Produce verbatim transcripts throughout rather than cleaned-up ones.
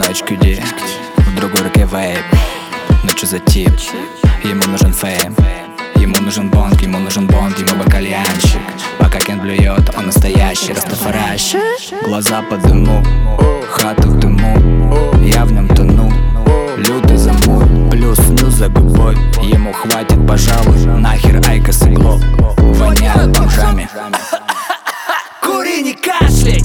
одной очки ди, в другой руке вейп. Ну чё за тип? Ему нужен фейм, ему нужен бонг, ему нужен бонд, ему бы кальянщик. Пока Кен блюет, он настоящий растафаращик. Глаза по дыму, хата в дыму, я в нем тону, лютый замут. Плюс снюс за губой, ему хватит, пожалуй, нахер айкос и гло. Воняют бомжами. Кури, не кашляй!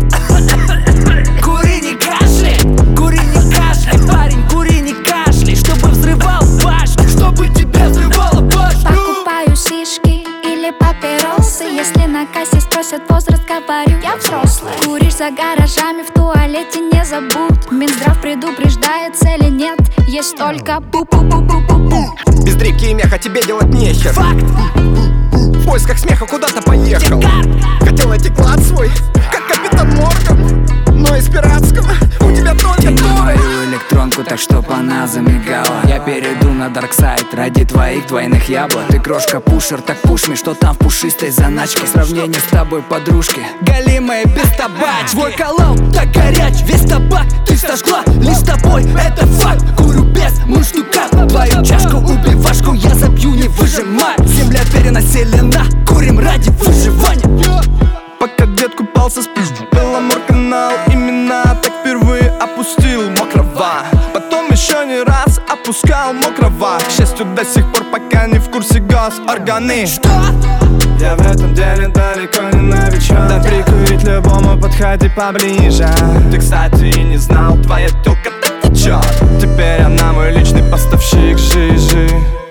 Кури, не кашляй! Кури, не кашляй, парень, кури, не кашляй! Чтобы взрывал башню, чтобы тебя взрывало башню! Покупаю сишки или папиросы. Если на кассе спросят возраст, говорю, я взрослый. Куришь за гаражами, в туалете не забудь. Минздрав предупреждает, цели нет, есть только пу-пу-пу-пу-пу-пу. Без дрики и меха тебе делать нехер. Факт! В поисках смеха куда-то поехал. Хотел найти клад свой, как капитан Морган, но из пиратского у тебя только туры. Мою электронку, так чтоб она замигала. Я перейду на дарксайд ради твоих двойных яблок. Ты крошка-пушер, так пушми, что там в пушистой заначке. Сравнение с тобой, подружки, голимая без табач. Твой колал так горяч, весь табак ты сожгла. Лишь с тобой это факт, курю без мундштука. Твою чашку, убивашку я забью, не выжимай. Земля перенаселена, курим ради выживания. Пока дед купался, спизжу Беломор-канал. Именно так впервые опустил мокрого. Потом еще не раз опускал мокрого. К счастью, до сих пор пока не в курсе госорганы. Что? Я в этом деле далеко не новичок. Да прикурить любому, подходи поближе. Ты, кстати, и не знал, твоя тёлка так течет. Теперь она мой личный поставщик жижи.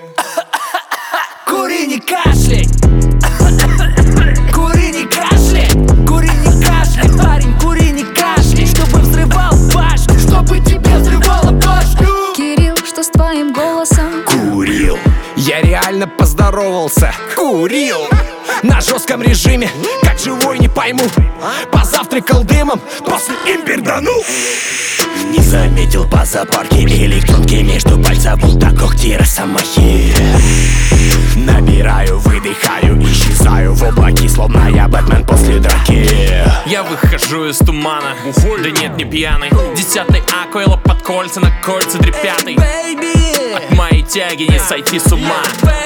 Кури, не кашляй! Кури, не кашляй! Кури, не кашляй, парень, кури, не кашляй! Чтобы взрывал башню, чтобы тебя взрывало башню! Кирилл, что с твоим голосом? Курил. Я реально поздоровался. Курил. На жестком режиме, как живой не пойму. Позавтракал дымом, после им перданул. Не заметил по запарке электронки между пальцев, будто когти росомахи. Набираю, выдыхаю, исчезаю в облаке, словно я Бэтмен после драки. Я выхожу из тумана, да нет, не пьяный. Десятый аквейла под кольца, на кольца дрепятый. От моей тяги не сойти с ума.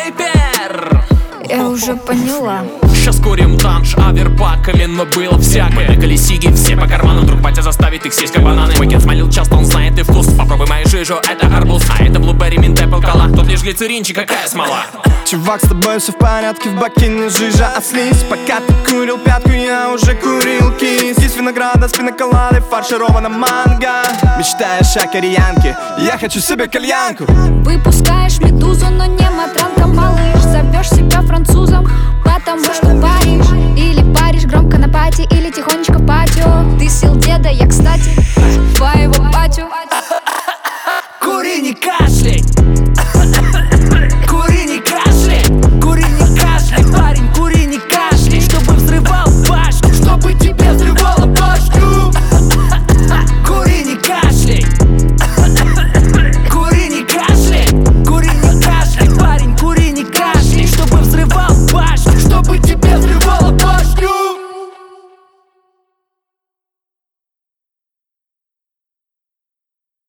Я уже поняла. Сейчас курим данж аверпаками, но было всякое. Мы бегали сиги, все по карманам. Вдруг батя заставит их сесть как бананы. Мой кет смолил часто, он знает и вкус. Попробуй мою жижу, это арбуз. А это блуберри, минт, эппл, кола. Тут лишь глицеринчик, какая смола. Чувак, с тобой все в порядке, в баке не жижа, а слизь. Пока ты курил пятку, я уже курил кис. Из винограда с пиноколадой, фарширована манго. Мечтаешь о кореянке, я хочу себе кальянку. Выпускаешь медузу, но не матранка, мало